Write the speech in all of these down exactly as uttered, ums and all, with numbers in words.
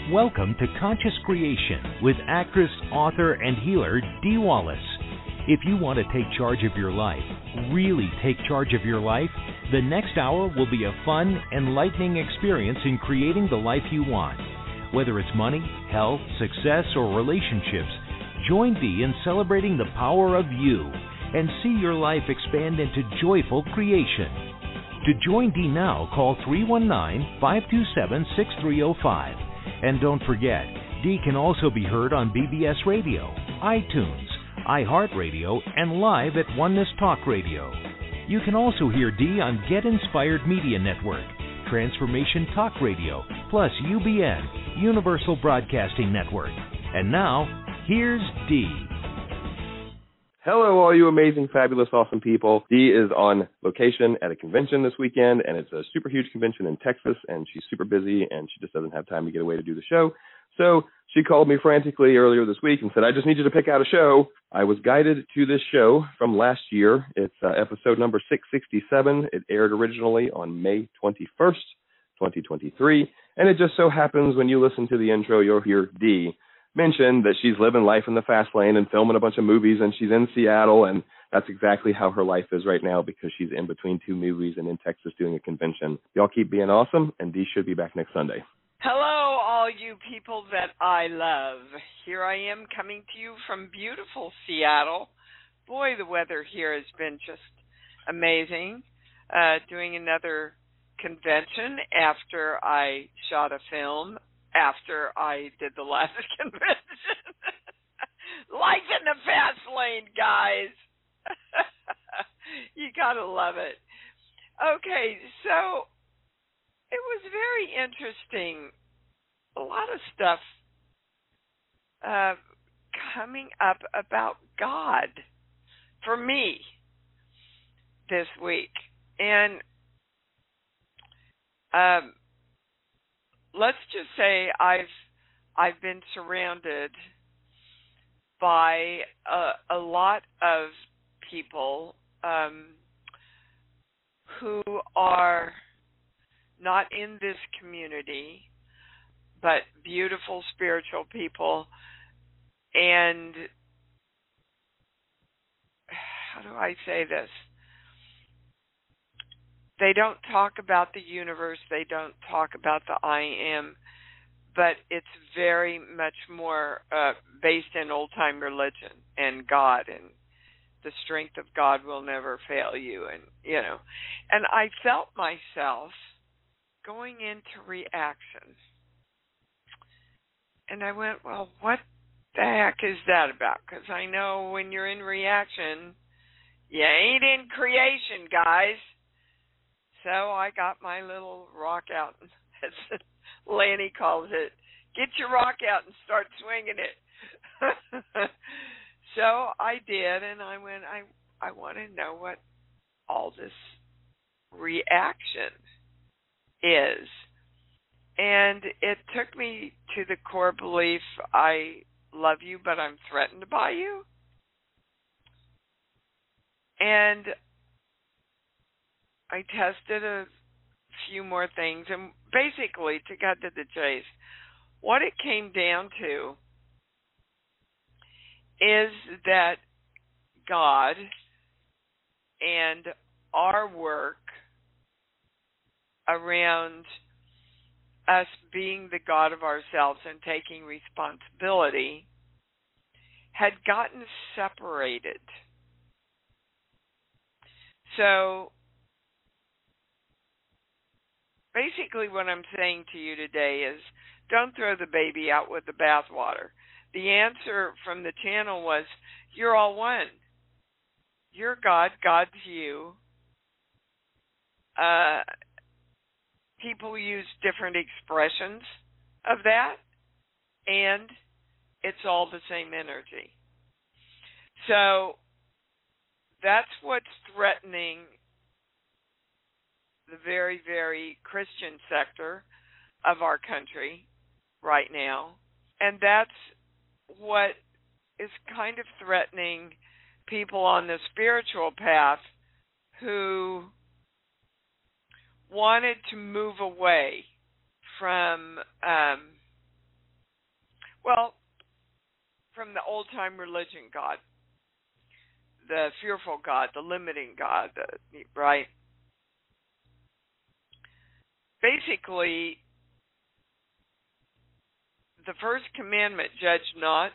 Welcome to Conscious Creation with actress, author, and healer Dee Wallace. If you want to take charge of your life, really take charge of your life, the next hour will be a fun, enlightening experience in creating the life you want. Whether it's money, health, success, or relationships, join Dee in celebrating the power of you and see your life expand into joyful creation. To join Dee now, call three one nine, five two seven, six three zero five. And don't forget, Dee can also be heard on B B S Radio, iTunes, iHeartRadio, and live at Oneness Talk Radio. You can also hear Dee on Get Inspired Media Network, Transformation Talk Radio, plus U B N, Universal Broadcasting Network. And now, here's Dee. Hello, all you amazing, fabulous, awesome people. Dee is on location at a convention this weekend, and it's a super huge convention in Texas, and she's super busy, and she just doesn't have time to get away to do the show. So she called me frantically earlier this week and said, I just need you to pick out a show. I was guided to this show from last year. It's uh, episode number six sixty-seven. It aired originally on May twenty-first, twenty twenty-three, and it just so happens when you listen to the intro, you'll hear Dee mention that she's living life in the fast lane and filming a bunch of movies, and she's in Seattle, and that's exactly how her life is right now because she's in between two movies and in Texas doing a convention. Y'all keep being awesome, and Dee should be back next Sunday. Hello, all you people that I love. Here I am coming to you from beautiful Seattle. Boy, the weather here has been just amazing. Uh, doing another convention after I shot a film after I did the last convention. Life in the fast lane, guys. You gotta love it. Okay, so it was very interesting. A lot of stuff uh, coming up about God for me this week. And um let's just say I've I've been surrounded by a, a lot of people um, who are not in this community, but beautiful spiritual people. And how do I say this? They don't talk about the universe. They don't talk about the I am, but it's very much more uh, based in old-time religion and God, and the strength of God will never fail you, and you know. And I felt myself going into reaction, and I went, well, what the heck is that about? Because I know when you're in reaction, you ain't in creation, guys. So I got my little rock out, as Lanny calls it. Get your rock out and start swinging it. So I did, and I went, I, I want to know what all this reaction is. And it took me to the core belief, I love you, but I'm threatened by you. And I tested a few more things, and basically, to cut to the chase, what it came down to is that God and our work around us being the God of ourselves and taking responsibility had gotten separated. So basically what I'm saying to you today is don't throw the baby out with the bathwater. The answer from the channel was, you're all one. You're God, God's you. Uh, people use different expressions of that, and it's all the same energy. So that's what's threatening the very, very Christian sector of our country right now. And that's what is kind of threatening people on the spiritual path who wanted to move away from um, Well, from the old-time religion God, the fearful God, the limiting God, the, right? Basically, the first commandment, judge not,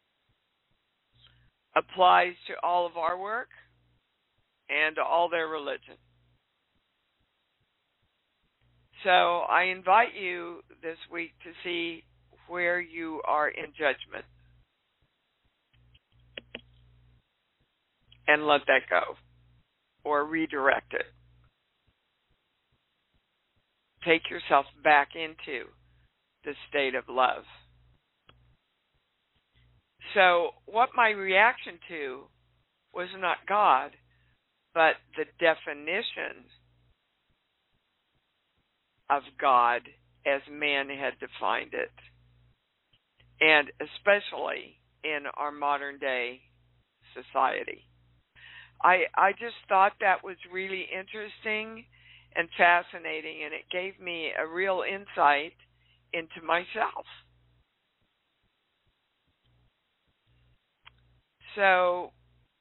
applies to all of our work and to all their religion. So I invite you this week to see where you are in judgment and let that go or redirect it. Take yourself back into the state of love. So what my reaction to was not God, but the definition of God as man had defined it, and especially in our modern day society. I I just thought that was really interesting and fascinating, and it gave me a real insight into myself. So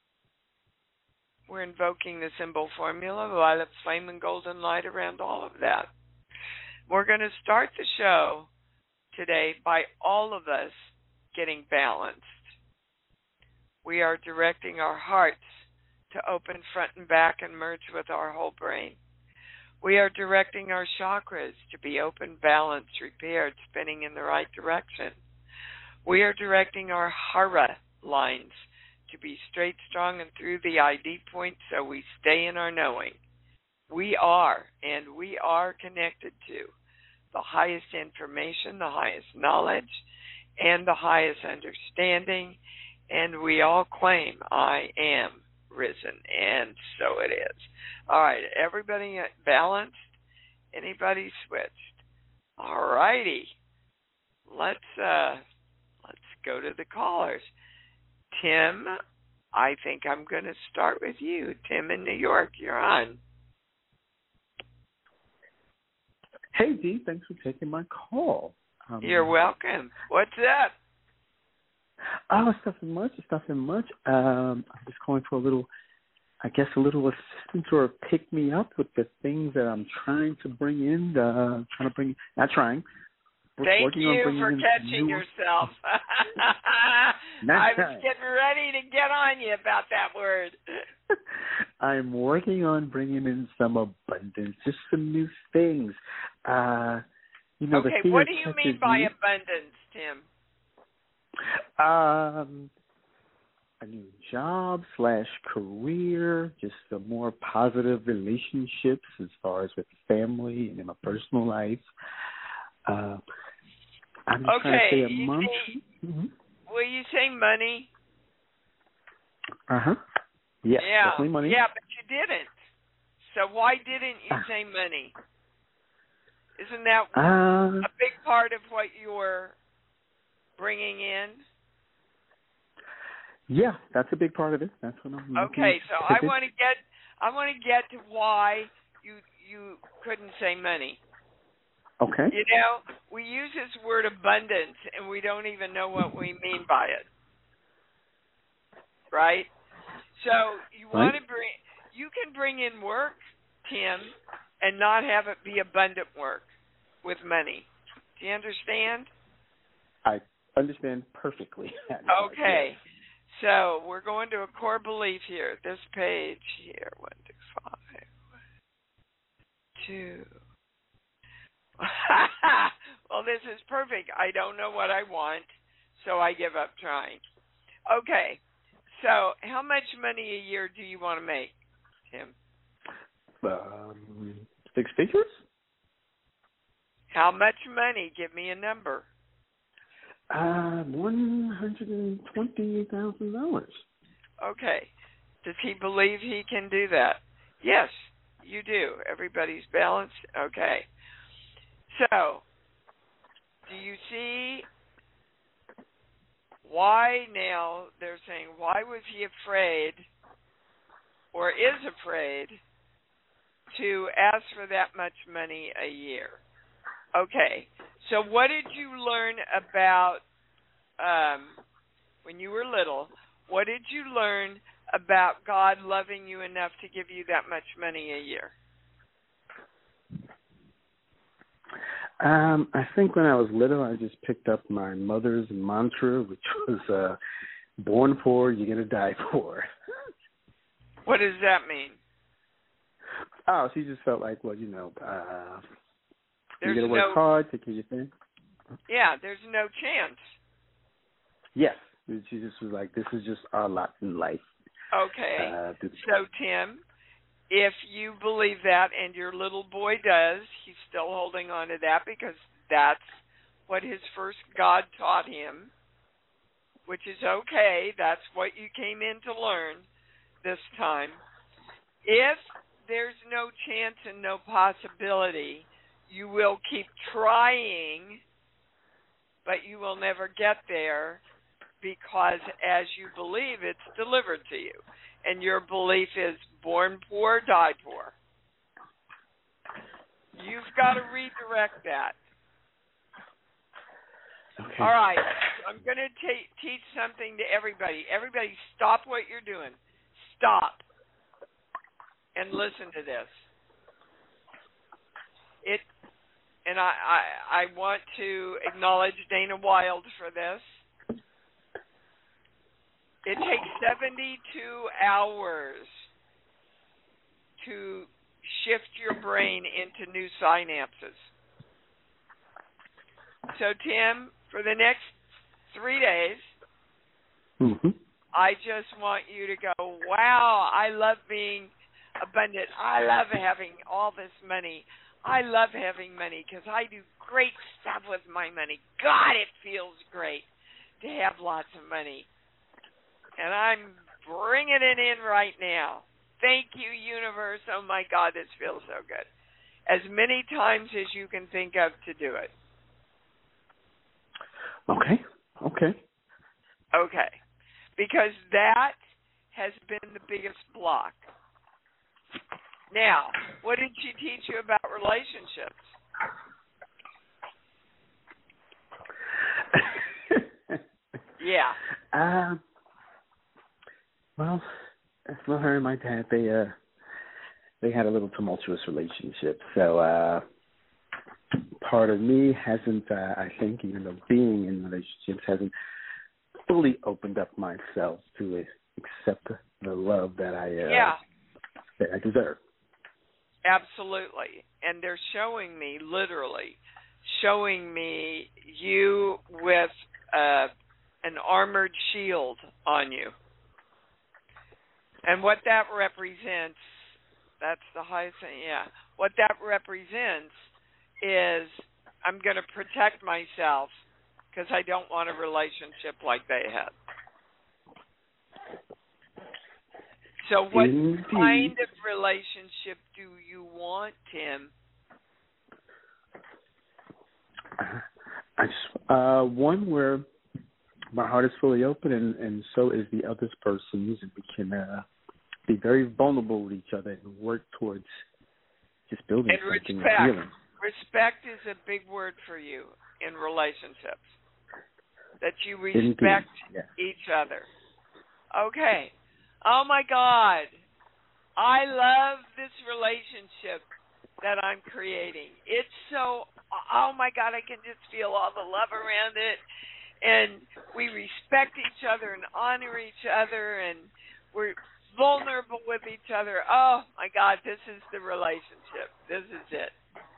we're invoking the symbol formula, violet flame and golden light around all of that. We're going to start the show today by all of us getting balanced. We are directing our hearts to open front and back and merge with our whole brain. We are directing our chakras to be open, balanced, repaired, spinning in the right direction. We are directing our hara lines to be straight, strong, and through the I D point so we stay in our knowing. We are, and we are connected to the highest information, the highest knowledge, and the highest understanding, and we all claim I am risen, and so it is. All right, everybody balanced? Anybody switched? All righty. Let's uh, let's go to the callers. Tim, I think I'm going to start with you. Tim in New York, you're on. Hey, Dee, thanks for taking my call. Um, You're welcome. What's up? Oh, it's nothing much. It's nothing much. Um, I'm just calling for a little, I guess, a little assistance or a pick me up with the things that I'm trying to bring in. Uh, trying to bring, not trying. Thank you for catching new... yourself. I was right. getting ready to get on you about that word. I'm working on bringing in some abundance, just some new things. Uh, you know, okay, the what do you mean by me. abundance, Tim? Um, a new job slash career, just a more positive relationships as far as with family and in my personal life. Uh, I'm just okay, trying to say a you month. Say, mm-hmm. Will you say money? Uh huh. Yes, yeah, definitely money. Yeah, but you didn't. So why didn't you uh, say money? Isn't that uh, a big part of what you're bringing in? Yeah, that's a big part of it. That's what I'm. Okay, so I want to get, I want to get to why you you couldn't say money. Okay. You know, we use this word abundance, and we don't even know what we mean by it. Right? So you want right. to bring, you can bring in work, Tim, and not have it be abundant work with money. Do you understand? I understand perfectly. Okay. So we're going to a core belief here. This page here, one, two, five, one, two. Well, this is perfect. I don't know what I want, so I give up trying. Okay, so how much money a year do you want to make, Tim? Um, six figures? How much money? Give me a number. Uh, one hundred and twenty thousand dollars. Okay. Does he believe he can do that? Yes, you do. Everybody's balanced. Okay. So, do you see why now they're saying, why was he afraid or is afraid to ask for that much money a year? Okay, so what did you learn about um, when you were little, what did you learn about God loving you enough to give you that much money a year? Um, I think when I was little, I just picked up my mother's mantra, which was uh, born poor, you're going to die poor. What does that mean? Oh, she just felt like, well, you know, uh, there's you got to work no, hard, take care of your thing. Yeah, there's no chance. Yes. She just was like, this is just our lot in life. Okay. Uh, so, Tim, if you believe that and your little boy does, he's still holding on to that because that's what his first God taught him, which is okay. That's what you came in to learn this time. If there's no chance and no possibility, you will keep trying, but you will never get there because as you believe, it's delivered to you. And your belief is born poor, die poor. You've got to redirect that. Okay. All right. I'm going to ta- teach something to everybody. Everybody, stop what you're doing. Stop and listen to this. It, and I, I, I want to acknowledge Dana Wilde for this. It takes seventy-two hours to shift your brain into new synapses. So, Tim, for the next three days, mm-hmm. I just want you to go, wow, I love being abundant. I love having all this money. I love having money because I do great stuff with my money. God, it feels great to have lots of money. And I'm bringing it in right now. Thank you, universe. Oh, my God, this feels so good. As many times as you can think of to do it. Okay. Okay. Okay. Because that has been the biggest block. Now, what did she teach you about relationships? Yeah. Um. Well, well, her and my dad, they uh, they had a little tumultuous relationship. So uh, part of me hasn't, uh, I think, even though being in relationships, hasn't fully opened up myself to accept the love that I uh, yeah. that I deserve. Absolutely. And they're showing me, literally, showing me you with uh, an armored shield on you. And what that represents, that's the highest thing, yeah. What that represents is I'm going to protect myself because I don't want a relationship like they had. So what Indeed. kind of relationship do you want, Tim? I just, uh, one where my heart is fully open and, and so is the other person's, and we can uh, be very vulnerable with each other and work towards just building and something respect. and healing. Respect is a big word for you in relationships. That you Indeed. respect Yeah. each other. Okay. Oh, my God. I love this relationship that I'm creating. It's so, oh, my God, I can just feel all the love around it. And we respect each other and honor each other, and we're vulnerable with each other. Oh, my God, this is the relationship. This is it.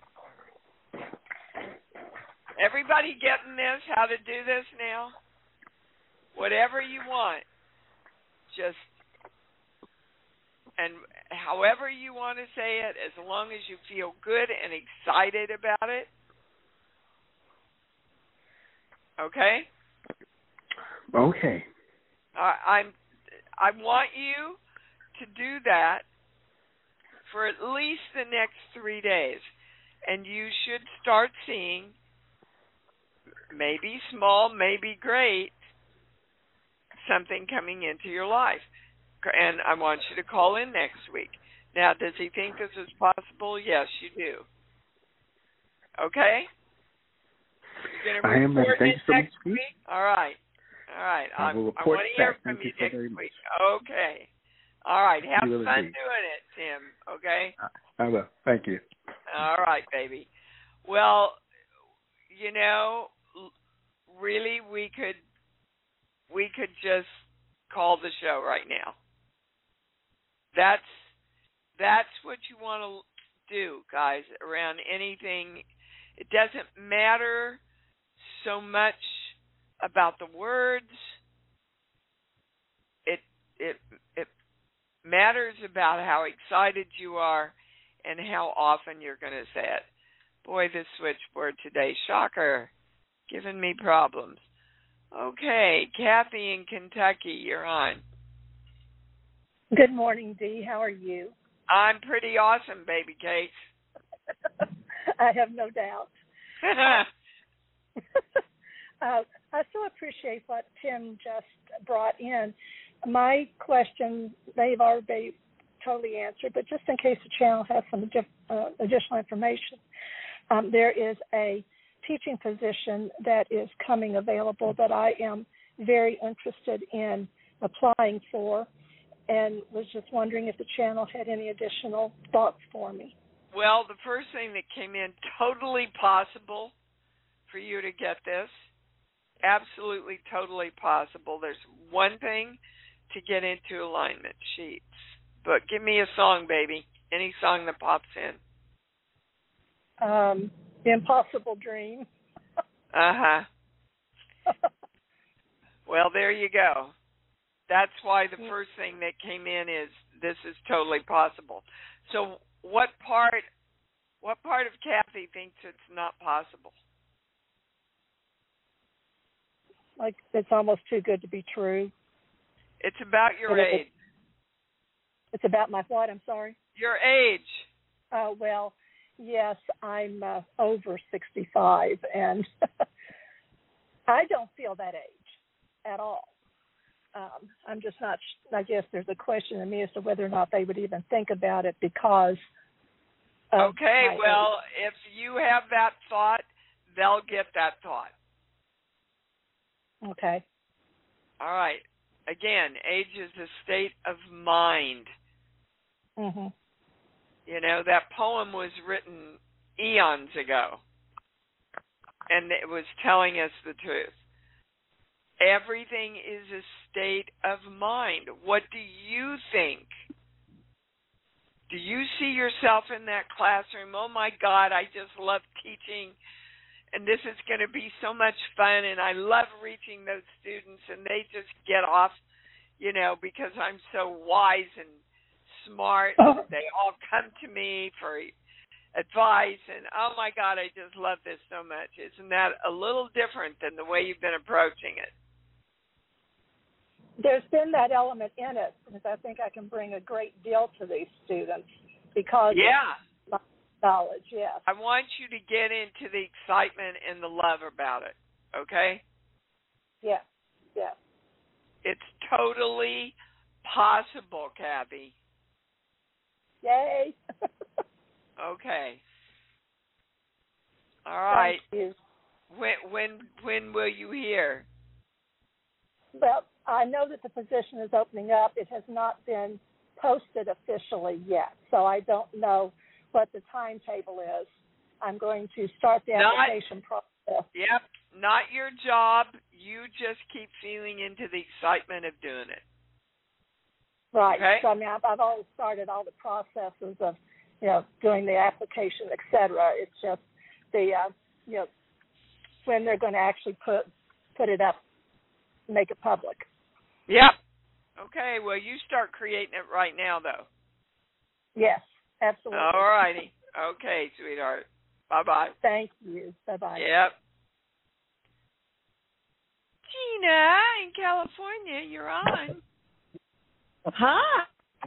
Everybody getting this, how to do this now? Whatever you want, just, and however you want to say it, as long as you feel good and excited about it. Okay? Okay. Uh, I'm, I want you to do that for at least the next three days. And you should start seeing, maybe small, maybe great, something coming into your life. And I want you to call in next week. Now, does he think this is possible? Yes, you do. Okay? You're going to I am ready. report Thank it you so next much. week? All right. All right. I I'm, will I report want to hear back. from Thank you you so next very much. week. Okay. All right. Have You will fun indeed. doing it, Tim. Okay? I will. Thank you. All right, baby. Well, you know, really, we could we could just call the show right now. That's that's what you want to do, guys, around anything. It doesn't matter so much about the words. It it it matters about how excited you are and how often you're going to say it. Boy, this switchboard today, shocker, giving me problems. Okay, Kathy in Kentucky, you're on. Good morning, Dee. How are you? I'm pretty awesome, baby cakes. I have no doubt. uh, I so appreciate what Tim just brought in. My question, they've already totally answered, but just in case the channel has some uh, additional information, um, there is a teaching position that is coming available that I am very interested in applying for, and was just wondering if the channel had any additional thoughts for me. Well, the first thing that came in, totally possible for you to get this. Absolutely, totally possible. There's one thing to get into alignment sheets. But give me a song, baby. Any song that pops in. Um, The Impossible Dream. Uh-huh. Well, there you go. That's why the first thing that came in is this is totally possible. So what part what part of Kathy thinks it's not possible? Like it's almost too good to be true. It's about your it, age. It's about my what? I'm sorry? Your age. Uh, well, yes, I'm uh, over sixty-five, and I don't feel that age at all. Um, I'm just not, I guess there's a question in me as to whether or not they would even think about it because of Okay, my well, age. if you have that thought, they'll get that thought. Okay. All right. Again, age is a state of mind. Mm-hmm. You know, that poem was written eons ago, and it was telling us the truth. Everything is a state of mind. What do you think? Do you see yourself in that classroom? Oh, my God, I just love teaching, and this is going to be so much fun, and I love reaching those students, and they just get off, you know, because I'm so wise and smart. Oh. They all come to me for advice, and, oh, my God, I just love this so much. Isn't that a little different than the way you've been approaching it? There's been that element in it because I think I can bring a great deal to these students because Yeah. of my knowledge, yes. I want you to get into the excitement and the love about it, okay? Yeah, yeah. It's totally possible, Kathy. Yay. Okay. All right. Thank you. When when when will you hear? Well, I know that the position is opening up. It has not been posted officially yet, so I don't know what the timetable is. I'm going to start the Not, application process. Yep, not your job. You just keep feeling into the excitement of doing it. Right. Okay. So, I mean, I've, I've already started all the processes of, you know, doing the application, et cetera. It's just the, uh, you know, when they're going to actually put put it up, make it public. Yep. Okay, well, you start creating it right now, though. Yes, absolutely. All righty. Okay, sweetheart. Bye-bye. Thank you. Bye-bye. Yep. Gina in California, you're on. Hi.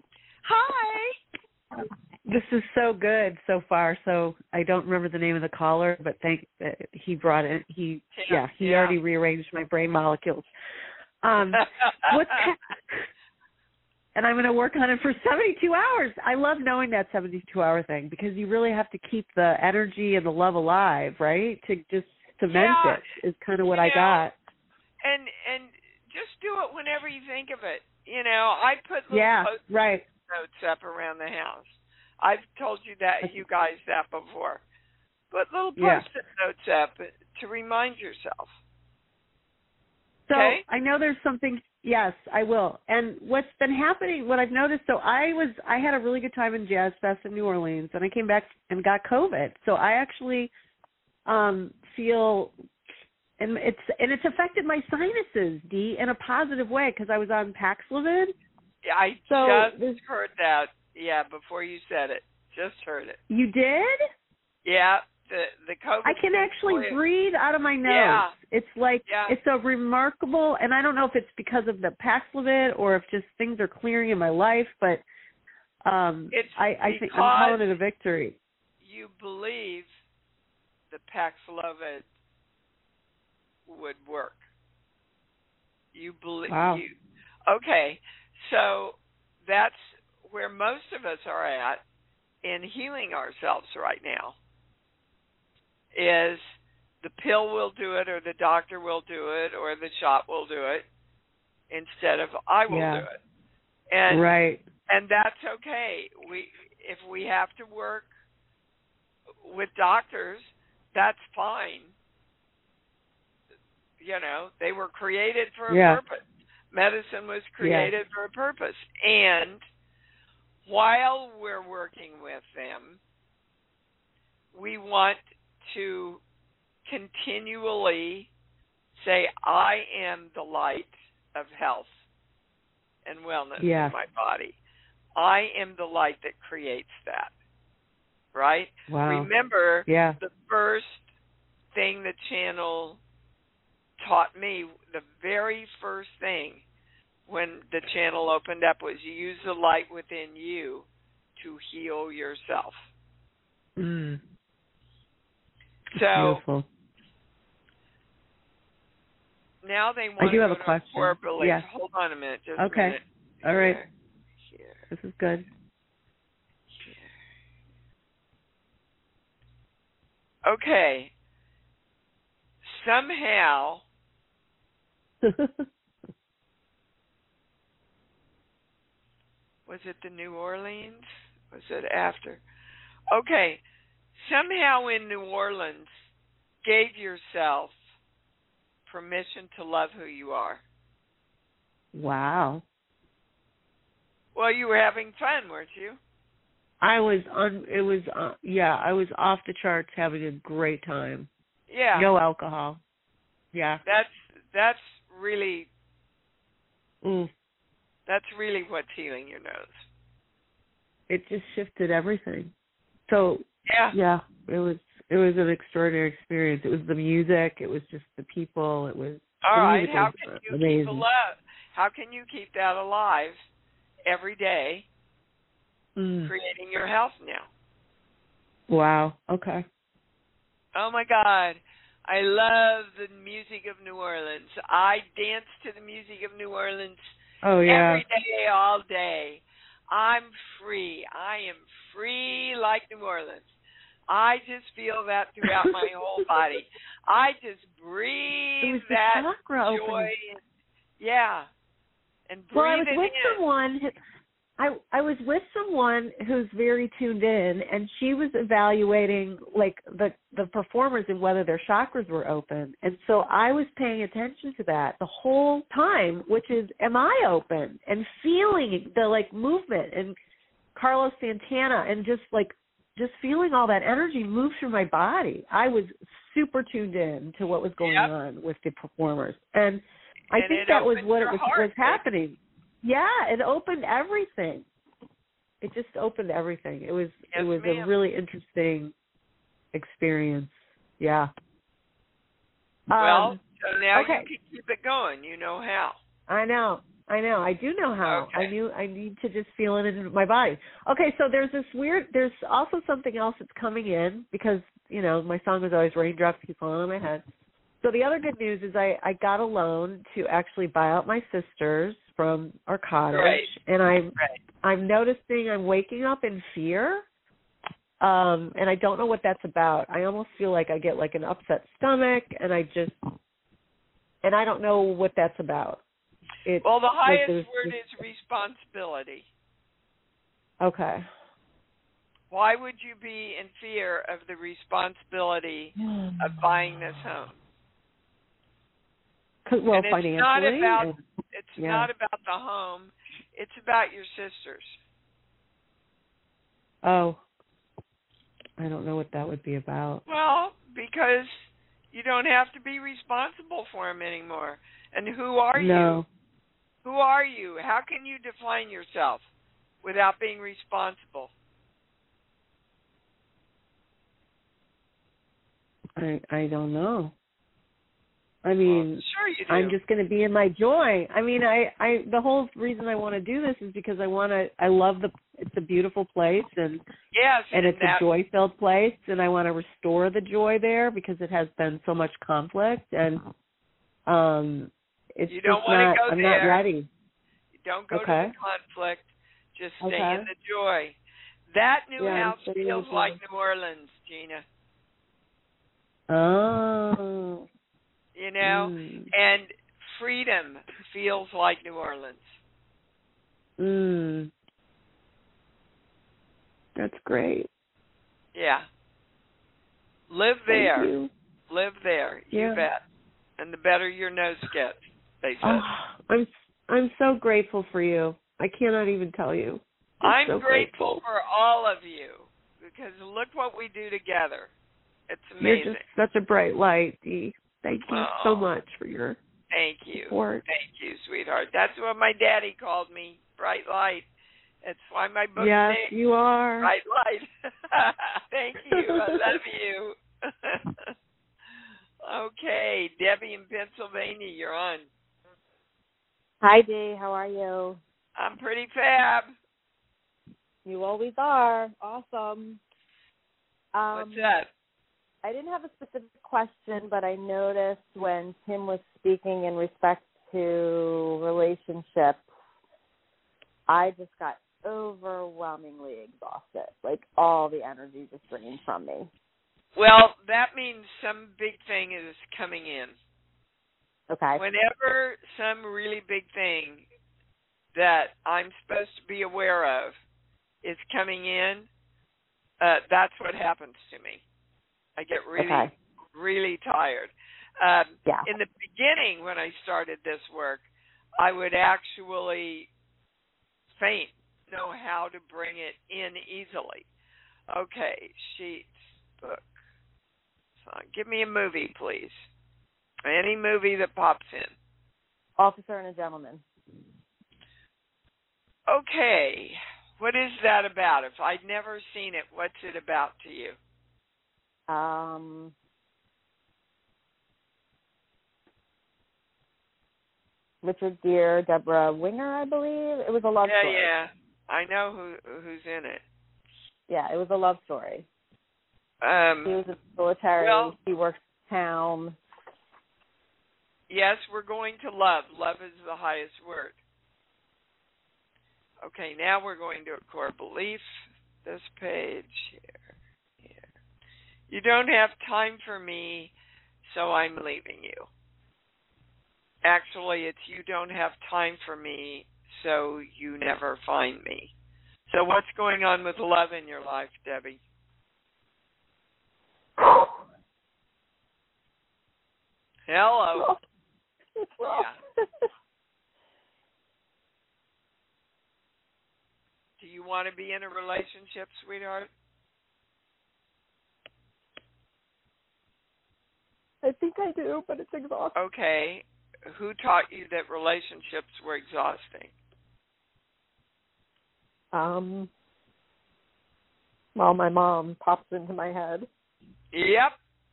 Hi. This is so good so far. So I don't remember the name of the caller, but thank uh, he brought it. He Yeah, yeah, he yeah. already rearranged my brain molecules. Um, what's and I'm going to work on it for seventy-two hours. I love knowing that seventy-two hour thing because you really have to keep the energy and the love alive, right? To just cement Yeah. it is kind of what You I know, got. And and just do it whenever you think of it. You know, I put little Yeah, post-it right. notes up around the house. I've told you that, you guys, that before. Put little post-it yeah. notes up to remind yourself. So okay? I know there's something. Yes, I will. And what's been happening, what I've noticed, so I was, I had a really good time in Jazz Fest in New Orleans, and I came back and got COVID. So I actually um, feel, and it's and it's affected my sinuses, Dee, in a positive way because I was on Paxlovid. Yeah, I so just this, heard that. Yeah, before you said it, just heard it. You did? Yeah. The the COVID. I can actually point. breathe out of my nose. Yeah. It's like yeah. it's a remarkable, and I don't know if it's because of the Paxlovid or if just things are clearing in my life, but um, it's I, I think I'm calling it a victory. You believe the Paxlovid would work. You believe. Wow. You, okay, so that's where most of us are at in healing ourselves right now. Is the pill will do it, or the doctor will do it, or the shot will do it, instead of I will yeah. do it. And right. And that's okay. We if we have to work with doctors, that's fine. You know, they were created for a yeah. purpose. Medicine was created yeah. for a purpose. And while we're working with them, we want to continually say, I am the light of health and wellness yes. in my body. I am the light that creates that. Right? Wow. Remember, yeah. the first thing the channel taught me, the very first thing when the channel opened up was you use the light within you to heal yourself. Mm. So beautiful. Now they want I do to have go a to question. core beliefs. Yes. Hold on a minute. Just okay. a minute. All right. Here. Here. This is good. Here. Okay. Somehow was it the New Orleans? Was it after? Okay. Somehow in New Orleans gave yourself permission to love who you are. Wow. Well, you were having fun, weren't you? I was on. It was uh, yeah. I was off the charts, having a great time. Yeah. No alcohol. Yeah. That's that's really Mm. that's really what's healing your nose. It just shifted everything. So yeah, yeah. It was it was an extraordinary experience. It was the music. It was just the people. It was all right. How can you amazing. keep alive? How can you keep that alive every day? Mm. Creating your health now. Wow. Okay. Oh my God. I love the music of New Orleans. I dance to the music of New Orleans oh, yeah. every day, all day. I'm free. I am free like New Orleans. I just feel that throughout my whole body. I just breathe that joy. And, yeah. And breathe well, I was it with in. someone who, I I was with someone who's very tuned in, and she was evaluating like the the performers and whether their chakras were open, and so I was paying attention to that the whole time, which is, am I open, and feeling the like movement and Carlos Santana, and just like just feeling all that energy move through my body. I was super tuned in to what was going yep. on with the performers, and I and think that was what it was heart, was happening. Yeah, it opened everything. It just opened everything. It was yes, it was ma'am. a really interesting experience. Yeah. Well, um, so now okay. you can keep it going. You know how. I know. I know. I do know how. Okay. I knew I need to just feel it in my body. Okay, so there's this weird there's also something else that's coming in because, you know, my song was always raindrops keep falling on my head. So the other good news is I, I got a loan to actually buy out my sisters from our cottage, right. and I'm right. I'm noticing I'm waking up in fear, um, and I don't know what that's about. I almost feel like I get like an upset stomach, and I just and I don't know what that's about. it. Well, the like highest there's word just- is responsibility. Okay. Why would you be in fear of the responsibility of buying this home? 'Cause, well, and it's financially. not about and, it's yeah. not about the home. It's about your sisters. Oh. I don't know what that would be about. Well, because you don't have to be responsible for them anymore. And who are No. you? Who are you? How can you define yourself without being responsible? I I don't know. I mean, well, sure you do. I'm just going to be in my joy. I mean, I, I the whole reason I want to do this is because I want to. I love the. It's a beautiful place, and yes, and it's that, a joy-filled place, and I want to restore the joy there because it has been so much conflict, and um, it's you don't just want not. to go I'm there. not ready. You don't go Okay. to the conflict. Just stay Okay. in the joy. That new Yeah, I'm house sitting in feels the joy. like New Orleans, Gina. Oh. You know, Mm. and freedom feels like New Orleans. Mm. That's great. Yeah. Live Thank there. you. Live there. Yeah. You bet. And the better your nose gets, they said. Oh, I'm I'm so grateful for you. I cannot even tell you. I'm so grateful grateful. for all of you because look what we do together. It's amazing. You're just such a bright light, Dee. Thank you Oh. so much for your Thank you. support. Thank you, sweetheart. That's what my daddy called me, bright light. That's why my book Yes, name you are. Bright Light. Thank you. I love you. Okay, Debbie in Pennsylvania, you're on. Hi, Dee. How are you? I'm pretty fab. You always are. Awesome. Um, What's that? I didn't have a specific question, but I noticed when Tim was speaking in respect to relationships, I just got overwhelmingly exhausted. Like, all the energy just drained from me. Well, that means some big thing is coming in. Okay. Whenever some really big thing that I'm supposed to be aware of is coming in, uh, that's what happens to me. I get really, okay. really tired. Um, Yeah. In the beginning, when I started this work, I would actually faint, know how to bring it in easily. Okay, sheets, book. So give me a movie, please. Any movie that pops in. Officer and a Gentleman. Okay, what is that about? If I'd never seen it, what's it about to you? Um, Richard Gere, Deborah Winger, I believe. It was a love yeah, story. Yeah, yeah. I know who who's in it. Yeah, it was a love story. Um, He was in the military. well, he worked town. Yes, we're going to love. Love is the highest word. Okay, now we're going to a core belief. This page here. Here. You don't have time for me, so I'm leaving you. Actually, it's you don't have time for me, so you never find me. So what's going on with love in your life, Debbie? Hello. It's rough. Yeah. Do you want to be in a relationship, sweetheart? I think I do, but it's exhausting. Okay. Who taught you that relationships were exhausting? Um, well, my mom pops into my head. Yep.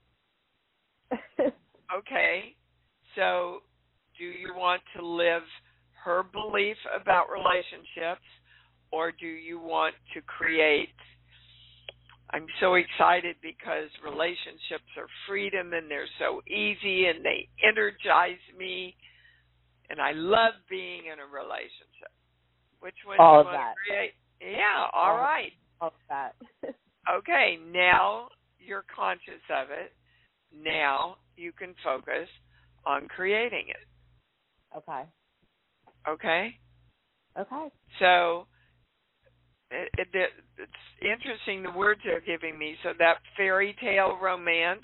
Okay. So, do you want to live her belief about relationships, or do you want to create? I'm so excited because relationships are freedom and they're so easy and they energize me, and I love being in a relationship. Which one All do of you want that. to create? Yeah, all All right. All of that. Okay, now you're conscious of it. Now you can focus on creating it. Okay. Okay? Okay. So it, it, it's interesting the words they're giving me. So that fairy tale romance.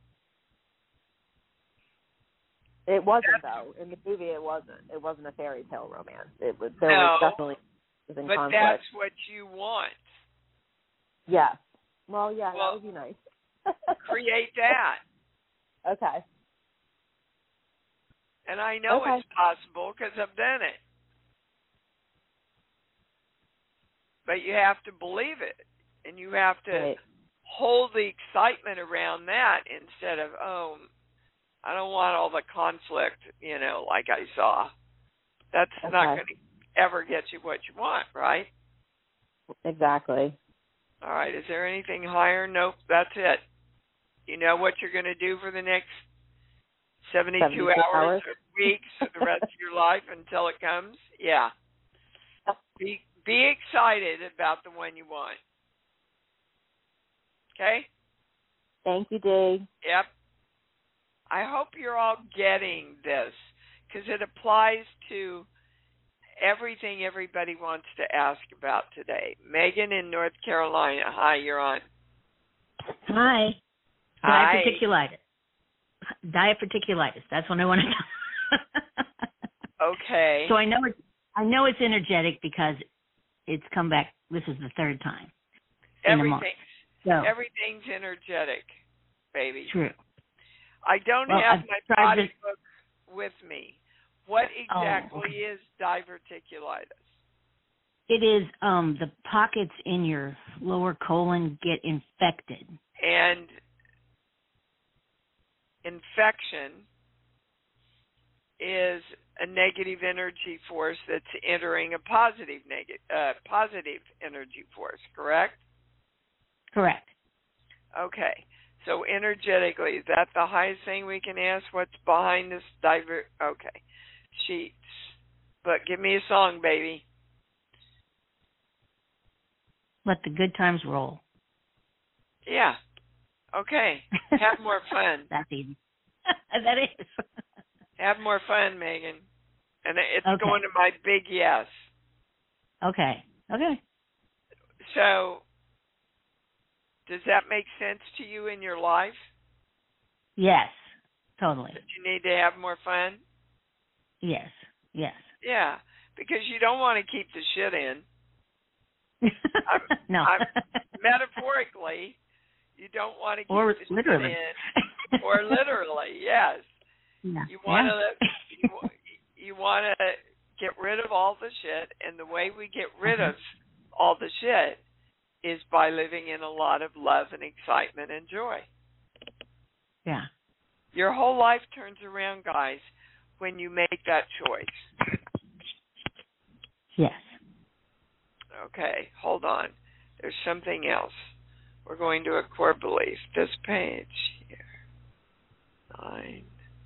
It wasn't, though. In the movie, it wasn't. It wasn't a fairy tale romance. It was. There no, was definitely in but conflict. that's what you want. Yes. Well, yeah, well, that would be nice. Create that. Okay. And I know okay. it's possible because I've done it. But you have to believe it. And you have to right. hold the excitement around that instead of, oh, I don't want all the conflict, you know, like I saw. That's okay. not going to ever get you what you want, right? Exactly. All right. Is there anything higher? Nope. That's it. You know what you're going to do for the next seventy-two, seventy-two hours, hours or weeks, or the rest of your life until it comes? Yeah. Be be excited about the one you want. Okay? Thank you, Dee. Yep. I hope you're all getting this because it applies to everything everybody wants to ask about today. Megan in North Carolina. Hi, you're on. Hi. Hi. Diverticulitis. Diverticulitis. That's what I want to know. Okay. So I know it's I know it's energetic because it's come back. This is the third time. Everything. So, everything's energetic, baby. True. I don't well, have I've my body to... book with me. What exactly oh, okay. is diverticulitis? It is um, the pockets in your lower colon get infected. And infection is a negative energy force that's entering a positive negative uh, positive energy force, correct? Correct. Okay. So energetically, is that the highest thing we can ask? What's behind this diver? Okay. Sheets. But give me a song, baby. Let the good times roll. Yeah. Okay. Have more fun. That's easy. That is. Have more fun, Megan. And it's okay. going to my big yes. Okay. Okay. So, does that make sense to you in your life? Yes, totally. That you need to have more fun? Yes, yes. Yeah, because you don't want to keep the shit in. I'm, no. I'm, metaphorically, you don't want to keep or the literally. shit in. Or literally, yes. Yeah. You want yeah. to you, you want to get rid of all the shit, and the way we get rid of all the shit is by living in a lot of love and excitement and joy. Yeah. Your whole life turns around, guys, when you make that choice. Yes. Okay, hold on. There's something else. We're going to a core belief. This page here. Nine.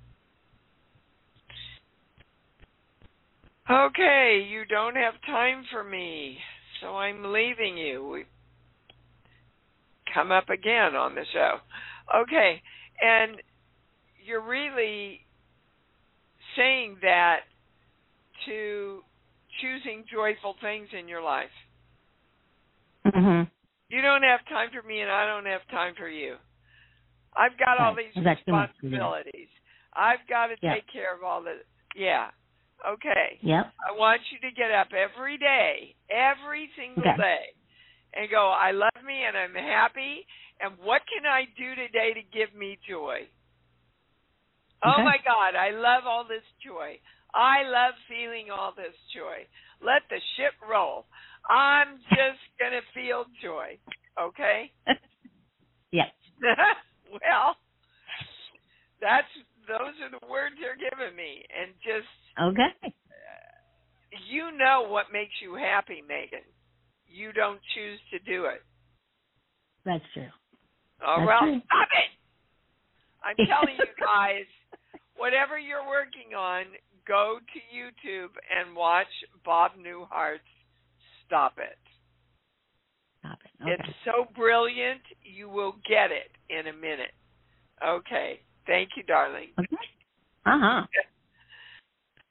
Okay, you don't have time for me, so I'm leaving you. We come up again on the show. Okay, and you're really saying that to choosing joyful things in your life. Mm-hmm. You don't have time for me, and I don't have time for you. I've got all right. these That's responsibilities. I've got to yep. take care of all the, yeah. Okay. Yep. I want you to get up every day, every single okay. day, and go, I love me and I'm happy, and what can I do today to give me joy? Okay. Oh, my God, I love all this joy. I love feeling all this joy. Let the shit roll. I'm just going to feel joy, okay? Yeah. Well, that's those are the words you're giving me, and just okay. Uh, you know what makes you happy, Megan. You don't choose to do it. That's true. Oh, that's well, true. stop it. I'm telling you guys, whatever you're working on, go to YouTube and watch Bob Newhart's Stop It. Stop it. Okay. It's so brilliant, you will get it in a minute. Okay. Thank you, darling. Okay. Uh-huh.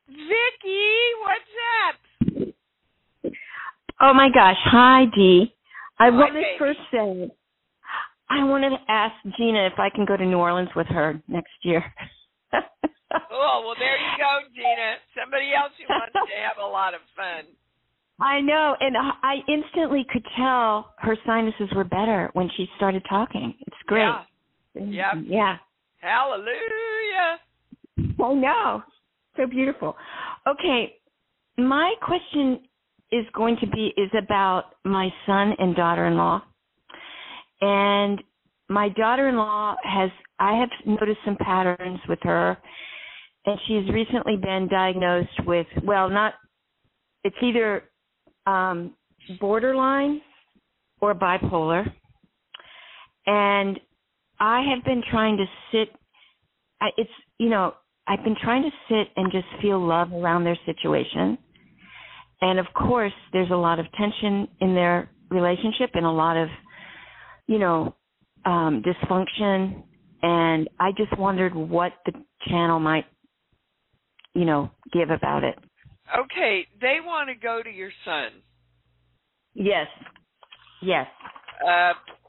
Vicky, what's up? Oh my gosh. Hi, Dee. I Hi, want to baby. first say, I wanted to ask Gina if I can go to New Orleans with her next year. Oh, well, there you go, Gina. Somebody else who wants to have a lot of fun. I know, and I instantly could tell her sinuses were better when she started talking. It's great. Yeah. Yep. Yeah. Hallelujah. I know. So beautiful. Okay, my question is going to be is about my son and daughter-in-law. And my daughter-in-law has, I have noticed some patterns with her, and she's recently been diagnosed with, well, not, it's either um, borderline or bipolar. And I have been trying to sit, I, it's, you know, I've been trying to sit and just feel love around their situation. And, of course, there's a lot of tension in their relationship and a lot of, you know, um, dysfunction. And I just wondered what the channel might, you know, give about it. Okay, they want to go to your son. Yes. Yes. Uh,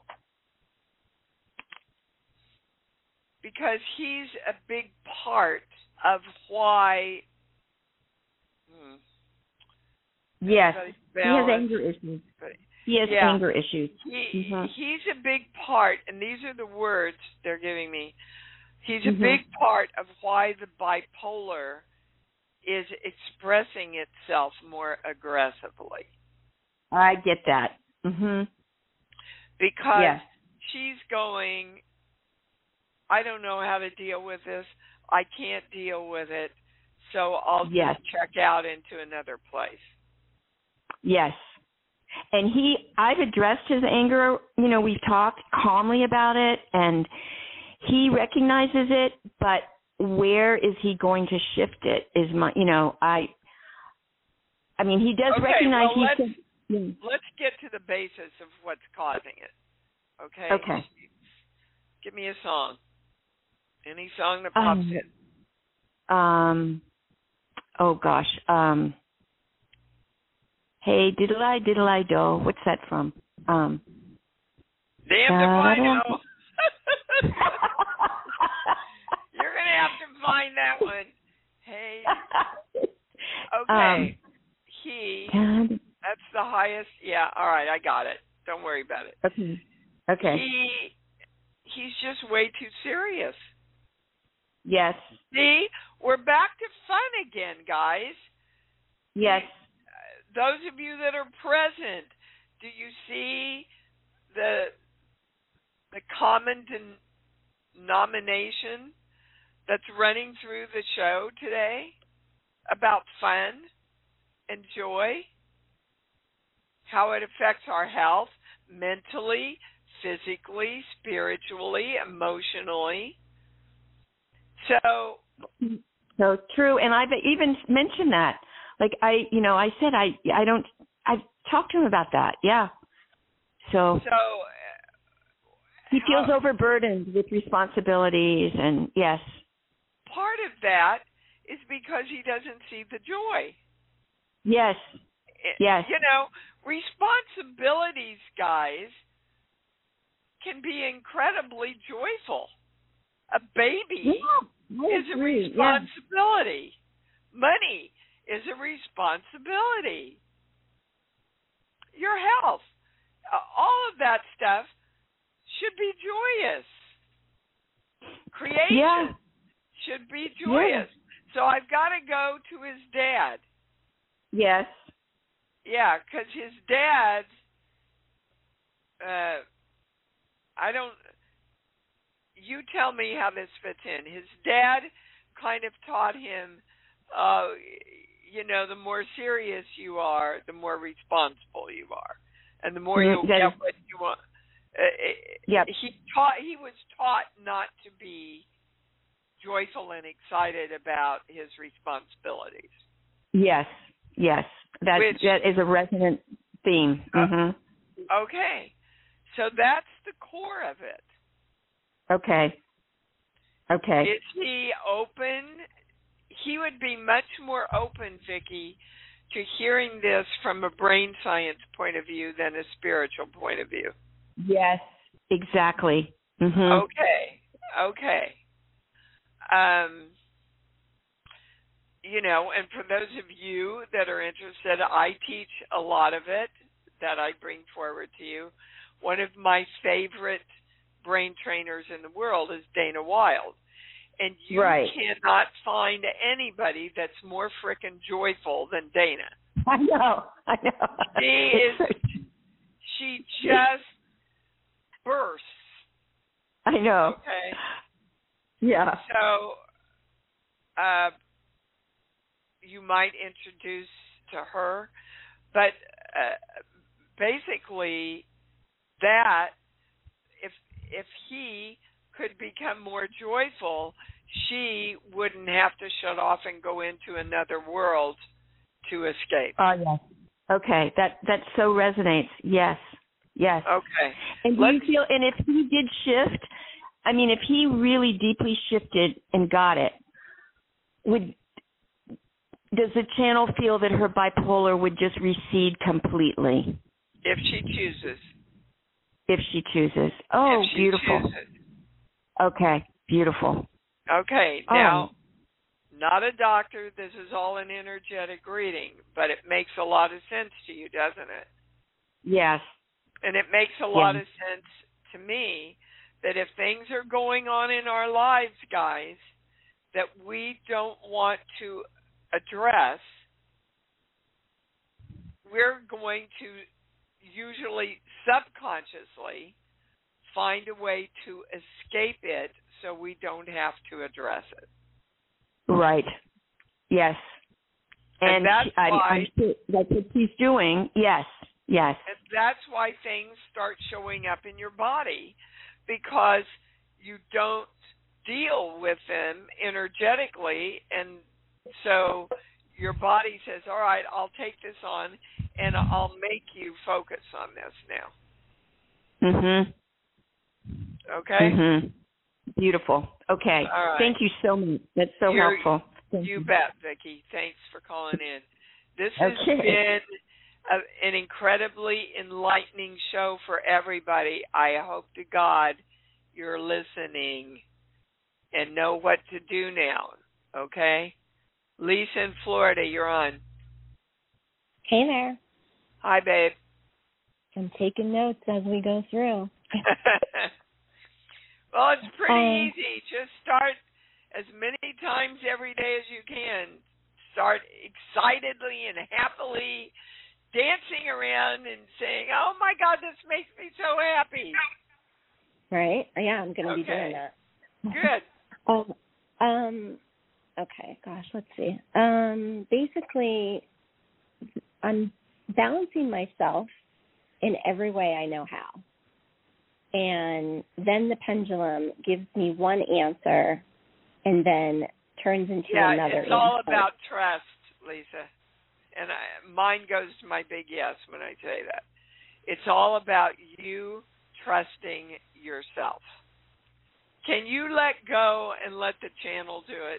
because he's a big part of why. Hmm, yes. He has balance, anger issues. He has yeah, anger issues. He, mm-hmm. He's a big part, and these are the words they're giving me. He's a mm-hmm. big part of why the bipolar is expressing itself more aggressively. I get that. Mm-hmm. Because yeah. she's going, I don't know how to deal with this. I can't deal with it, so I'll yes. just check out into another place. Yes. And he, I've addressed his anger, you know, we've talked calmly about it, and he recognizes it, but where is he going to shift it is my, you know, I, I mean, he does okay, recognize well, he's... let's, yeah. let's get to the basis of what's causing it, okay? Okay. Give me a song. Any song that pops um, in. Um, oh, gosh. Um, hey, diddle-I, diddle-I, do. What's that from? Um, Damn if I know. You're going to have to find that one. Hey. Okay. Um, he, that's the highest. Yeah, all right, I got it. Don't worry about it. Okay. Okay. He, he's just way too serious. Yes. See, we're back to fun again, guys. Yes. Those of you that are present, do you see the the common denomination that's running through the show today about fun and joy? How it affects our health mentally, physically, spiritually, emotionally. So, so true. And I've even mentioned that. Like I, you know, I said I, I don't. I've talked to him about that. Yeah. So. So. Uh, he feels how, overburdened with responsibilities, and yes. Part of that is because he doesn't see the joy. Yes. Yes. You know, responsibilities, guys, can be incredibly joyful. A baby yeah, is a responsibility. Yeah. Money is a responsibility. Your health, uh, all of that stuff should be joyous. Creation yeah. should be joyous. Yeah. So I've got to go to his dad. Yes. Yeah, because his dad, uh, I don't, you tell me how this fits in. His dad kind of taught him, uh, you know, the more serious you are, the more responsible you are. And the more you mm-hmm. get what you want. Uh, yep. He taught. He was taught not to be joyful and excited about his responsibilities. Yes, yes. That, Which, that is a resonant theme. Mm-hmm. Okay. So that's the core of it. Okay. Okay. Is he open? he would be much more open, Vicki, to hearing this from a brain science point of view than a spiritual point of view. Yes, exactly. Mm-hmm. Okay, okay. Um, you know, and for those of you that are interested, I teach a lot of it that I bring forward to you. One of my favorite brain trainers in the world is Dana Wilde. And you right. cannot find anybody that's more frickin' joyful than Dana. I know, I know. She is, she just bursts. I know. Okay. Yeah. So, uh, you might introduce to her, but uh, basically that, if if he could become more joyful, she wouldn't have to shut off and go into another world to escape. Oh, yes. Okay, that that so resonates. Yes, yes. Okay. And do Let's, you feel? And if he did shift, I mean, if he really deeply shifted and got it, would does the channel feel that her bipolar would just recede completely? If she chooses. If she chooses. Oh, if she beautiful. Chooses. Okay, beautiful. Okay, now, oh. Not a doctor. This is all an energetic reading, but it makes a lot of sense to you, doesn't it? Yes. And it makes a lot yeah. of sense to me that if things are going on in our lives, guys, that we don't want to address, we're going to usually subconsciously find a way to escape it so we don't have to address it. Right. Yes. And, and that's she, I, why I'm sure that's what she's doing. Yes. Yes. And that's why things start showing up in your body, because you don't deal with them energetically, and so your body says, all right, I'll take this on and I'll make you focus on this now. Mhm. Okay? Mhm. Beautiful. Okay. All right. Thank you so much. That's so You're, helpful. Thank you you. bet, Vicki. Thanks for calling in. This okay. has been a, an incredibly enlightening show for everybody. I hope to God you're listening and know what to do now. Okay? Lisa in Florida, you're on. Hey there. Hi, babe. I'm taking notes as we go through. Well, it's pretty um, easy. Just start as many times every day as you can. Start excitedly and happily dancing around and saying, oh, my God, this makes me so happy. Right? Yeah, I'm going to okay. be doing that. Good. um, um, okay, gosh, let's see. Um, basically, I'm balancing myself in every way I know how. And then the pendulum gives me one answer and then turns into yeah, another it's all answer. about trust, Lisa. And I, mine goes to my big yes when I say that. It's all about you trusting yourself. Can you let go and let the channel do it?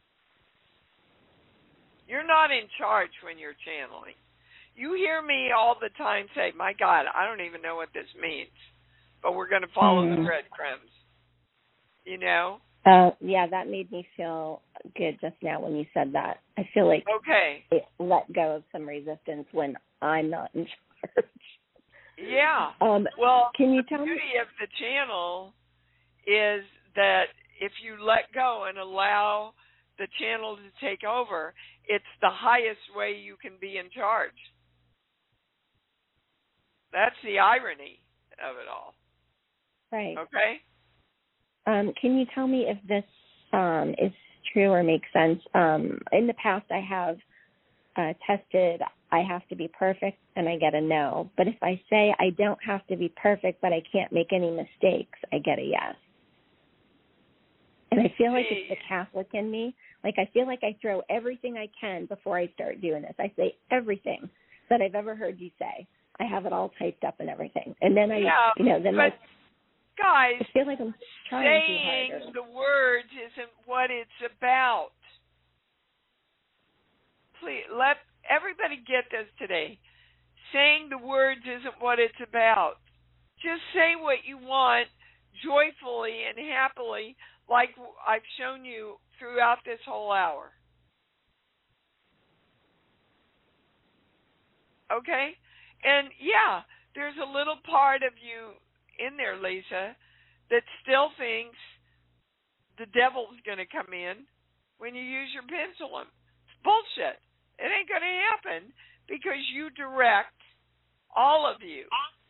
You're not in charge when you're channeling. You hear me all the time say, my God, I don't even know what this means, but we're going to follow mm. the breadcrumbs. You know? Uh, yeah, that made me feel good just now when you said that. I feel like okay. it let go of some resistance when I'm not in charge. Yeah. Um, well, can you the tell beauty me? of the channel is that if you let go and allow the channel to take over, it's the highest way you can be in charge. That's the irony of it all. Right. Okay? Um, can you tell me if this um, is true or makes sense? Um, in the past, I have uh, tested I have to be perfect, and I get a no. But if I say I don't have to be perfect, but I can't make any mistakes, I get a yes. And I feel like it's the Catholic in me. Like, I feel like I throw everything I can before I start doing this. I say everything that I've ever heard you say. I have it all typed up and everything. And then I, yeah, you know, then but I, guys, I feel like I'm trying saying too hard. the words isn't what it's about. please let everybody get this today. Saying the words isn't what it's about. Just say what you want joyfully and happily, like I've shown you throughout this whole hour. Okay? And yeah, there's a little part of you in there, Lisa, that still thinks the devil's going to come in when you use your pendulum. It's bullshit. It ain't going to happen because you direct all of you.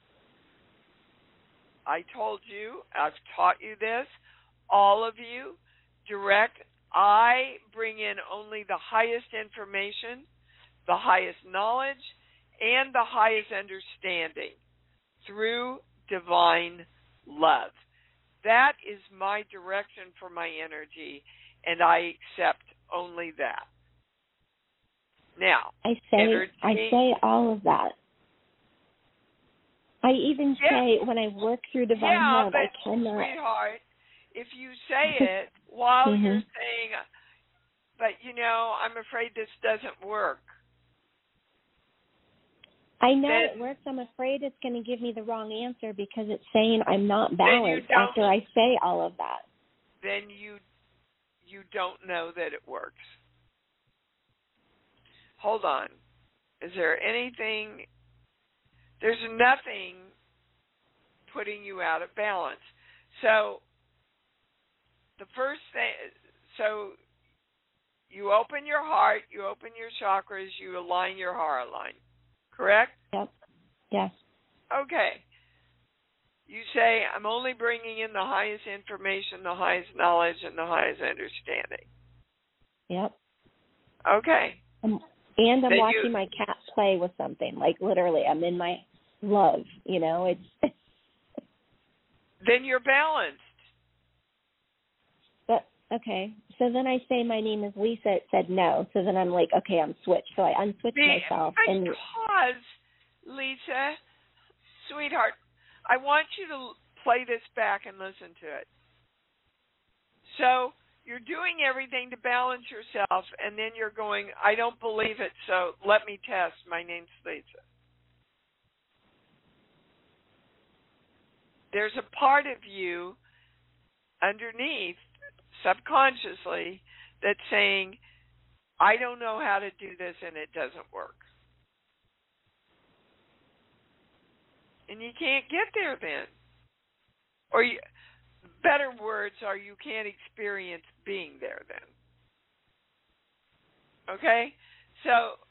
I told you, I've taught you this, all of you direct. I bring in only the highest information, the highest knowledge, and the highest understanding through divine love. That is my direction for my energy, and I accept only that. Now, I say energy, I say all of that. I even yeah. say when I work through divine yeah, love, but, I cannot. Sweetheart, if you say it while mm-hmm. you're saying, but you know, I'm afraid this doesn't work. I know then, it works. I'm afraid it's going to give me the wrong answer because it's saying I'm not balanced after I say all of that. Then you you don't know that it works. Hold on. Is there anything? There's nothing putting you out of balance. So the first thing, so you open your heart, you open your chakras, you align your heart line. Correct? Yep. Yes. Okay. You say, I'm only bringing in the highest information, the highest knowledge, and the highest understanding. Yep. Okay. Um, and I'm then watching you, my cat play with something. Like, literally, I'm in my love. You know, it's... Then you're balanced. But, okay. So then I say my name is Lisa. It said no. So then I'm like, okay, I'm switched. So I unswitch Be, myself. Because, and Lisa, sweetheart, I want you to play this back and listen to it. So you're doing everything to balance yourself, and then you're going, I don't believe it, so let me test. My name's Lisa. There's a part of you underneath, subconsciously, that's saying, I don't know how to do this, and it doesn't work. And you can't get there then. Or you, better words are you can't experience being there then. Okay? So,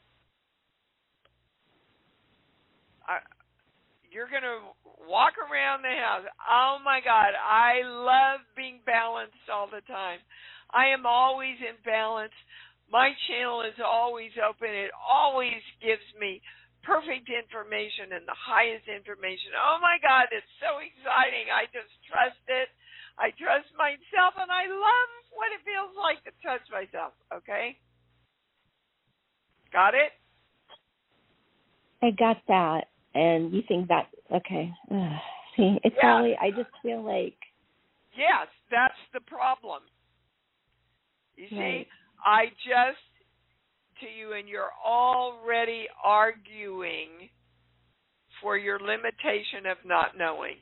I, you're going to walk around the house. Oh, my God, I love being balanced all the time. I am always in balance. My channel is always open. It always gives me perfect information and the highest information. Oh, my God, it's so exciting. I just trust it. I trust myself, and I love what it feels like to trust myself, okay? Got it? I got that. And you think that, okay. Ugh. See, it's yeah. probably, I just feel like. Yes, that's the problem. You right. see, I just, to you, and you're already arguing for your limitation of not knowing.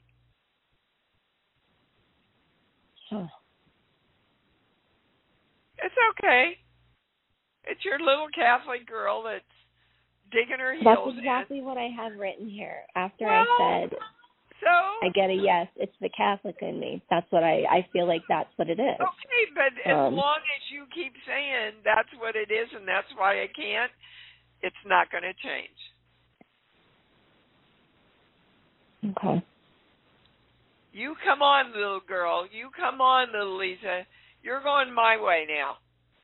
Huh. It's okay. It's your little Catholic girl that's digging her heels That's exactly in. what I have written here. After well, I said, so I get a yes, it's the Catholic in me. That's what I, I feel like that's what it is. Okay, but as um, long as you keep saying that's what it is and that's why I can't, it's not going to change. Okay. You come on, little girl. You come on, little Lisa. You're going my way now.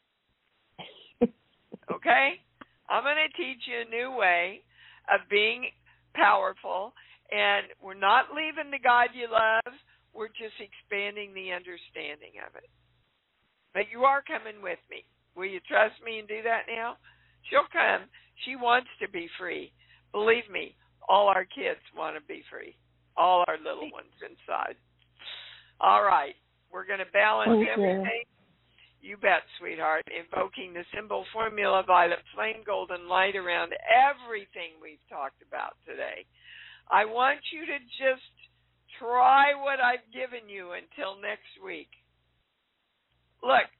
Okay? I'm going to teach you a new way of being powerful, and we're not leaving the God you love. We're just expanding the understanding of it. But you are coming with me. Will you trust me and do that now? She'll come. She wants to be free. Believe me, all our kids want to be free. All our little ones inside. All right. We're going to balance Thank everything. You bet, sweetheart. Invoking the symbol formula violet flame golden light around everything we've talked about today. I want you to just try what I've given you until next week. Look,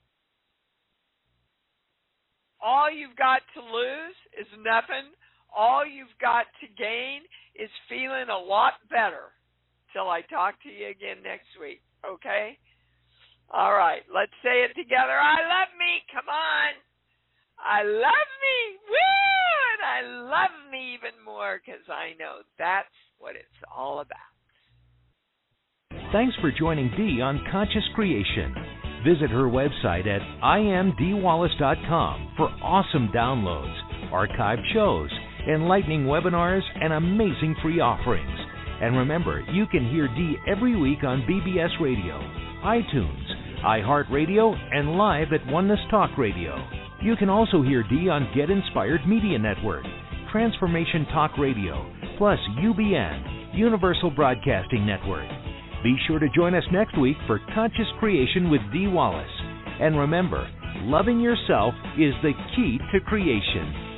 all you've got to lose is nothing. All you've got to gain is feeling a lot better till I talk to you again next week, okay? All right, let's say it together. I love me. Come on. I love me. Woo! And I love me even more because I know that's what it's all about. Thanks for joining Dee on Conscious Creation. Visit her website at I am dee wallace dot com for awesome downloads, archived shows, enlightening webinars, and amazing free offerings. And remember, you can hear Dee every week on B B S Radio, iTunes, iHeartRadio, and live at Oneness Talk Radio. You can also hear Dee on Get Inspired Media Network, Transformation Talk Radio, plus U B N, Universal Broadcasting Network. Be sure to join us next week for Conscious Creation with Dee Wallace. And remember, loving yourself is the key to creation.